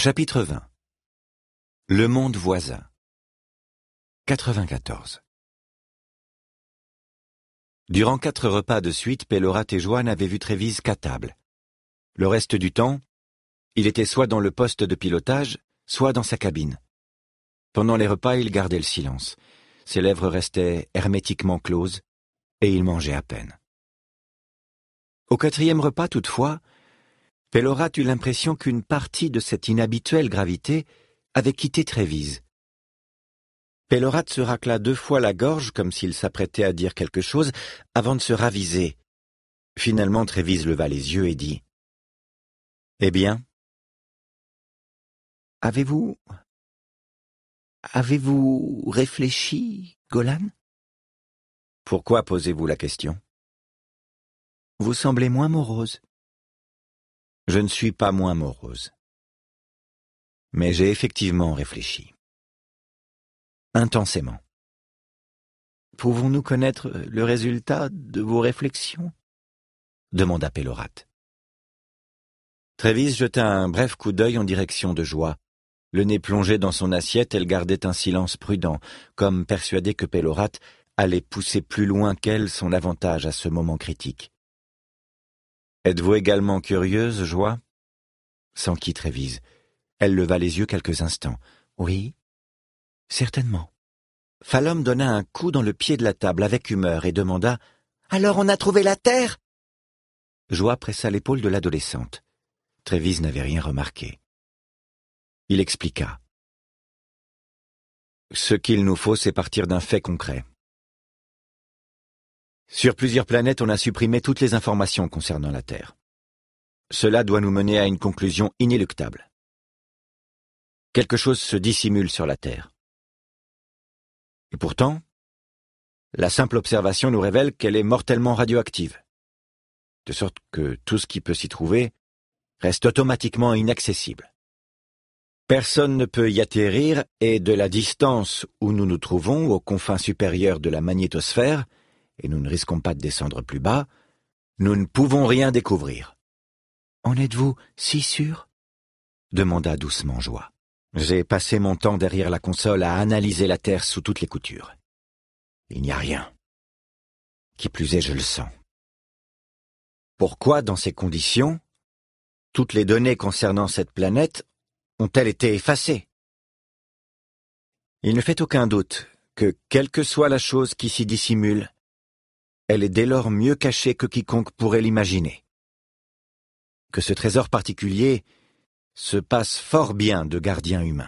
Chapitre 20. Le monde voisin. 94. Durant 4 repas de suite, Pélorat et Joie n'avaient vu Trévise qu'à table. Le reste du temps, il était soit dans le poste de pilotage, soit dans sa cabine. Pendant les repas, il gardait le silence. Ses lèvres restaient hermétiquement closes, et il mangeait à peine. Au 4e repas, toutefois, Pélorat eut l'impression qu'une partie de cette inhabituelle gravité avait quitté Trévise. Pélorat se racla 2 fois la gorge comme s'il s'apprêtait à dire quelque chose avant de se raviser. Finalement, Trévise leva les yeux et dit « Eh bien, avez-vous réfléchi, Golan ? Pourquoi posez-vous la question ? Vous semblez moins morose. Je ne suis pas moins morose. Mais j'ai effectivement réfléchi. Intensément. Pouvons-nous connaître le résultat de vos réflexions ? Demanda Pélorat. Trévise jeta un bref coup d'œil en direction de Joie. Le nez plongé dans son assiette, elle gardait un silence prudent, comme persuadée que Pélorat allait pousser plus loin qu'elle son avantage à ce moment critique. Êtes-vous également curieuse, Joie ? S'enquit Trévise. Elle leva les yeux quelques instants. Oui, certainement. Falom donna un coup dans le pied de la table avec humeur et demanda « Alors on a trouvé la terre ?» Joie pressa l'épaule de l'adolescente. Trévise n'avait rien remarqué. Il expliqua. Ce qu'il nous faut, c'est partir d'un fait concret. Sur plusieurs planètes, on a supprimé toutes les informations concernant la Terre. Cela doit nous mener à une conclusion inéluctable. Quelque chose se dissimule sur la Terre. Et pourtant, la simple observation nous révèle qu'elle est mortellement radioactive, de sorte que tout ce qui peut s'y trouver reste automatiquement inaccessible. Personne ne peut y atterrir et de la distance où nous nous trouvons, aux confins supérieurs de la magnétosphère, et nous ne risquons pas de descendre plus bas, nous ne pouvons rien découvrir. « En êtes-vous si sûr ?» demanda doucement Joie. J'ai passé mon temps derrière la console à analyser la Terre sous toutes les coutures. Il n'y a rien. Qui plus est, je le sens. Pourquoi, dans ces conditions, toutes les données concernant cette planète ont-elles été effacées ? Il ne fait aucun doute que, quelle que soit la chose qui s'y dissimule, elle est dès lors mieux cachée que quiconque pourrait l'imaginer. Que ce trésor particulier se passe fort bien de gardien humain.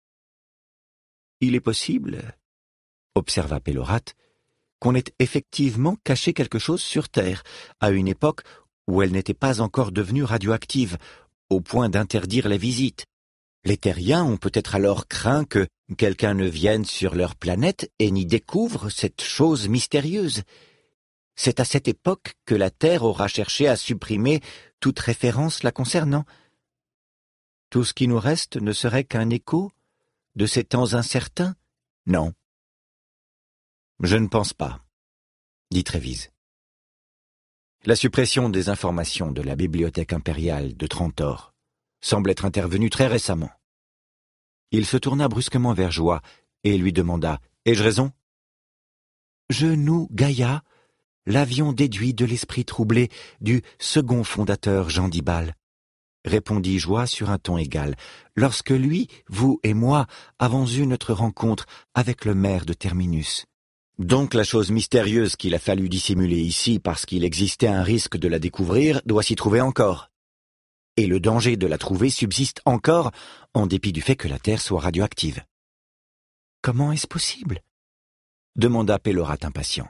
Il est possible, observa Pélorat, qu'on ait effectivement caché quelque chose sur Terre, à une époque où elle n'était pas encore devenue radioactive, au point d'interdire les visites. Les Terriens ont peut-être alors craint que quelqu'un ne vienne sur leur planète et n'y découvre cette chose mystérieuse. C'est à cette époque que la Terre aura cherché à supprimer toute référence la concernant. Tout ce qui nous reste ne serait qu'un écho de ces temps incertains ? Non. Je ne pense pas, dit Trévise. La suppression des informations de la bibliothèque impériale de Trantor semble être intervenue très récemment. Il se tourna brusquement vers Joie et lui demanda « Ai-je raison ?» Nous, Gaïa, l'avions déduit de l'esprit troublé du second fondateur Jean d'Ibal, répondit Joie sur un ton égal, lorsque lui, vous et moi avons eu notre rencontre avec le maire de Terminus. Donc la chose mystérieuse qu'il a fallu dissimuler ici parce qu'il existait un risque de la découvrir doit s'y trouver encore. Et le danger de la trouver subsiste encore, en dépit du fait que la Terre soit radioactive. « Comment est-ce possible ?» demanda Pélorat impatient.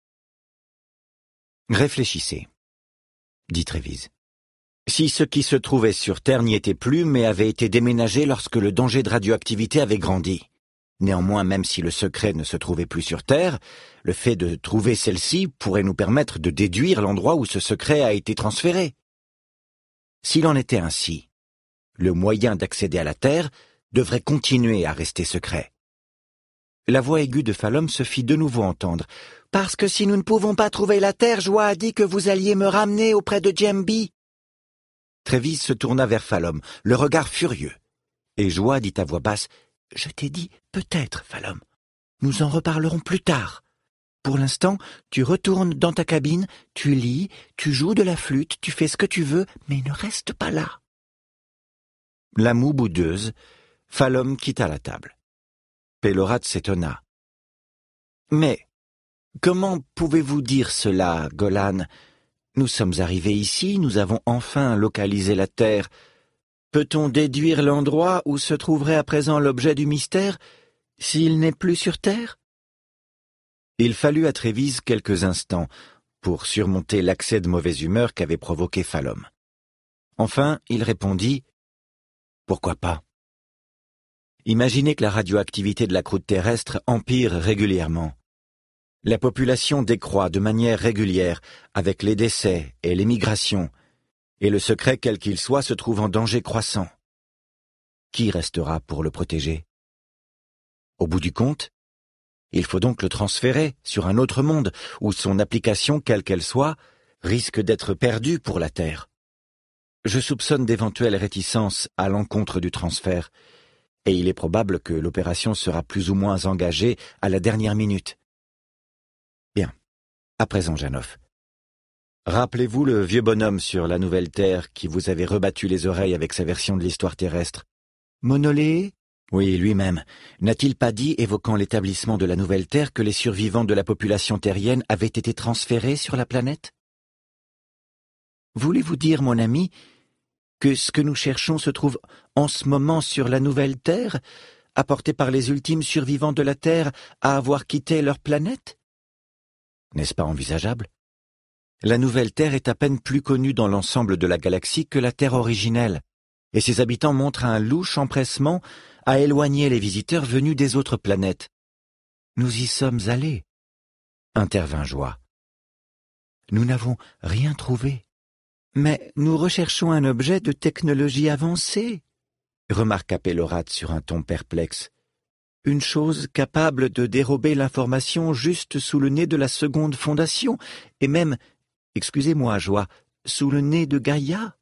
« Réfléchissez, » dit Trévise. Si ce qui se trouvait sur Terre n'y était plus, mais avait été déménagé lorsque le danger de radioactivité avait grandi. Néanmoins, même si le secret ne se trouvait plus sur Terre, le fait de trouver celle-ci pourrait nous permettre de déduire l'endroit où ce secret a été transféré. S'il en était ainsi, le moyen d'accéder à la Terre devrait continuer à rester secret. La voix aiguë de Falom se fit de nouveau entendre. « Parce que si nous ne pouvons pas trouver la Terre, Joie a dit que vous alliez me ramener auprès de Djembi. » Trévise se tourna vers Falom, le regard furieux. et Joie dit à voix basse « Je t'ai dit peut-être, Phalom. Nous en reparlerons plus tard. Pour l'instant, tu retournes dans ta cabine, tu lis, tu joues de la flûte, tu fais ce que tu veux, mais ne reste pas là. » La moue boudeuse, Phalom quitta la table. Pélorate s'étonna. « Mais comment pouvez-vous dire cela, Golan ? Nous sommes arrivés ici, nous avons enfin localisé la Terre. Peut-on déduire l'endroit où se trouverait à présent l'objet du mystère, s'il n'est plus sur Terre ?» Il fallut à Trévise quelques instants pour surmonter l'accès de mauvaise humeur qu'avait provoqué Phalom. Enfin, il répondit « Pourquoi pas ? Imaginez que la radioactivité de la croûte terrestre empire régulièrement. La population décroît de manière régulière avec les décès et les migrations, et le secret quel qu'il soit se trouve en danger croissant. Qui restera pour le protéger ? Au bout du compte, il faut donc le transférer sur un autre monde où son application, quelle qu'elle soit, risque d'être perdue pour la Terre. Je soupçonne d'éventuelles réticences à l'encontre du transfert, et il est probable que l'opération sera plus ou moins engagée à la dernière minute. Bien, à présent, Janov. Rappelez-vous le vieux bonhomme sur la nouvelle Terre qui vous avait rebattu les oreilles avec sa version de l'histoire terrestre. Monolé ? Oui, lui-même. N'a-t-il pas dit, évoquant l'établissement de la nouvelle Terre, que les survivants de la population terrienne avaient été transférés sur la planète ? Voulez-vous dire, mon ami, que ce que nous cherchons se trouve en ce moment sur la nouvelle Terre, apportée par les ultimes survivants de la Terre à avoir quitté leur planète ? N'est-ce pas envisageable ? La nouvelle Terre est à peine plus connue dans l'ensemble de la galaxie que la Terre originelle, et ses habitants montrent un louche empressement à éloigner les visiteurs venus des autres planètes. « Nous y sommes allés, » intervint Joie. « Nous n'avons rien trouvé. »« Mais nous recherchons un objet de technologie avancée, » remarqua Pélorate sur un ton perplexe. « Une chose capable de dérober l'information juste sous le nez de la seconde fondation, et même, excusez-moi, Joie, sous le nez de Gaïa.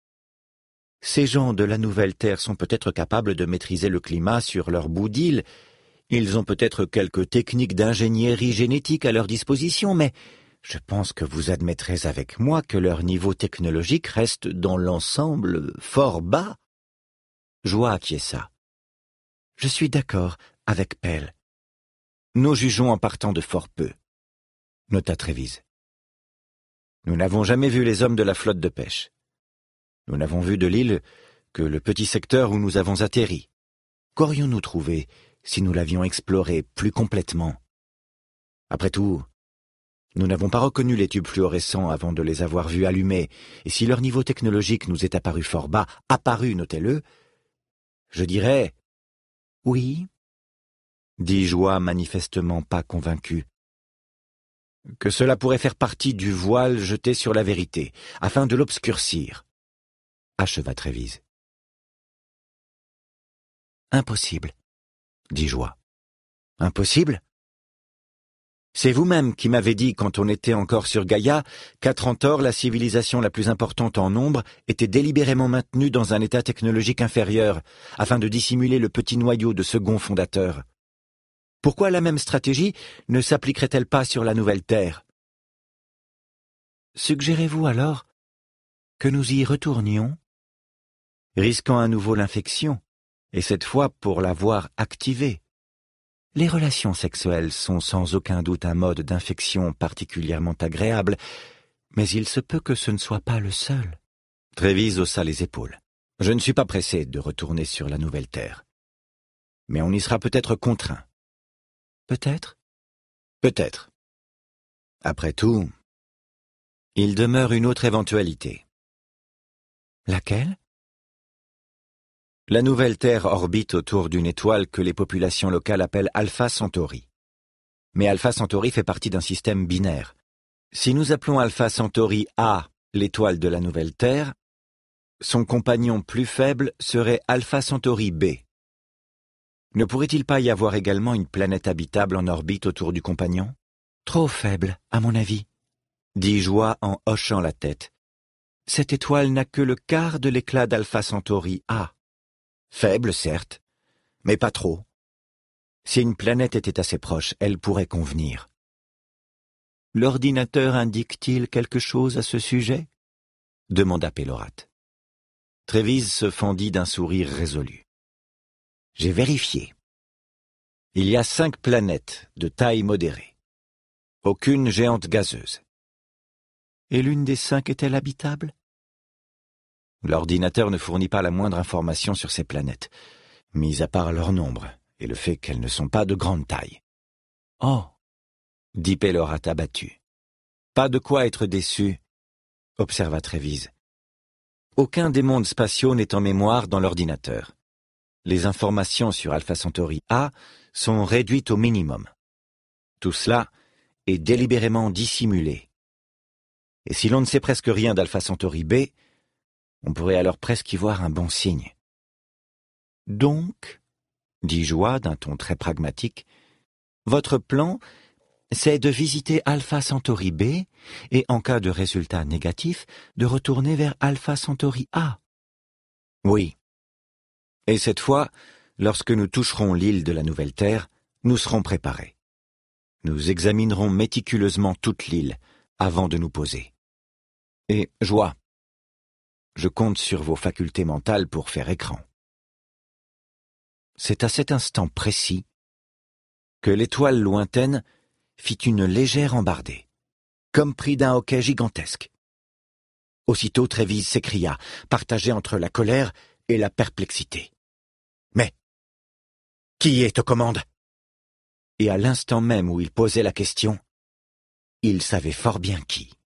Ces gens de la nouvelle Terre sont peut-être capables de maîtriser le climat sur leur bout d'île. Ils ont peut-être quelques techniques d'ingénierie génétique à leur disposition, mais je pense que vous admettrez avec moi que leur niveau technologique reste dans l'ensemble fort bas. » Joie acquiesça. « Je suis d'accord avec Pell. Nous jugeons en partant de fort peu, » nota Trévise. « Nous n'avons jamais vu les hommes de la flotte de pêche. Nous n'avons vu de l'île que le petit secteur où nous avons atterri. Qu'aurions-nous trouvé si nous l'avions exploré plus complètement ? Après tout, nous n'avons pas reconnu les tubes fluorescents avant de les avoir vus allumés, et si leur niveau technologique nous est apparu fort bas, apparu, notez-le, je dirais « Oui », dit Joie manifestement pas convaincu, que cela pourrait faire partie du voile jeté sur la vérité, afin de l'obscurcir, acheva Trévise. « Impossible, » dit Joie. « Impossible ? C'est vous-même qui m'avez dit, quand on était encore sur Gaïa, qu'Atrantor, la civilisation la plus importante en nombre, était délibérément maintenue dans un état technologique inférieur, afin de dissimuler le petit noyau de second fondateur. Pourquoi la même stratégie ne s'appliquerait-elle pas sur la nouvelle Terre ? Suggérez-vous alors que nous y retournions, risquant à nouveau l'infection, et cette fois pour l'avoir activée. Les relations sexuelles sont sans aucun doute un mode d'infection particulièrement agréable, mais il se peut que ce ne soit pas le seul. » Trévise haussa les épaules. « Je ne suis pas pressé de retourner sur la nouvelle Terre. Mais on y sera peut-être contraint. » Peut-être ? Peut-être. Après tout, il demeure une autre éventualité. Laquelle ? La nouvelle Terre orbite autour d'une étoile que les populations locales appellent Alpha Centauri. Mais Alpha Centauri fait partie d'un système binaire. Si nous appelons Alpha Centauri A, l'étoile de la nouvelle Terre, son compagnon plus faible serait Alpha Centauri B. Ne pourrait-il pas y avoir également une planète habitable en orbite autour du compagnon ? Trop faible, à mon avis, dit Joie en hochant la tête. Cette étoile n'a que le quart de l'éclat d'Alpha Centauri A. Faible, certes, mais pas trop. Si une planète était assez proche, elle pourrait convenir. L'ordinateur indique-t-il quelque chose à ce sujet? Demanda Pélorat. Trévise se fendit d'un sourire résolu. J'ai vérifié. Il y a 5 planètes de taille modérée. Aucune géante gazeuse. Et l'une des 5 est-elle habitable? L'ordinateur ne fournit pas la moindre information sur ces planètes, mis à part leur nombre et le fait qu'elles ne sont pas de grande taille. Oh, dit Pélorat abattu. Pas de quoi être déçu, observa Trévise. Aucun des mondes spatiaux n'est en mémoire dans l'ordinateur. Les informations sur Alpha Centauri A sont réduites au minimum. Tout cela est délibérément dissimulé. Et si l'on ne sait presque rien d'Alpha Centauri B, on pourrait alors presque y voir un bon signe. Donc, dit Joie d'un ton très pragmatique, votre plan, c'est de visiter Alpha Centauri B et, en cas de résultat négatif, de retourner vers Alpha Centauri A. Oui. Et cette fois, lorsque nous toucherons l'île de la Nouvelle Terre, nous serons préparés. Nous examinerons méticuleusement toute l'île avant de nous poser. Et, Joie, je compte sur vos facultés mentales pour faire écran. C'est à cet instant précis que l'étoile lointaine fit une légère embardée, comme pris d'un hoquet gigantesque. Aussitôt Trévise s'écria, partagé entre la colère et la perplexité. « Mais qui est aux commandes ?» Et à l'instant même où il posait la question, il savait fort bien qui.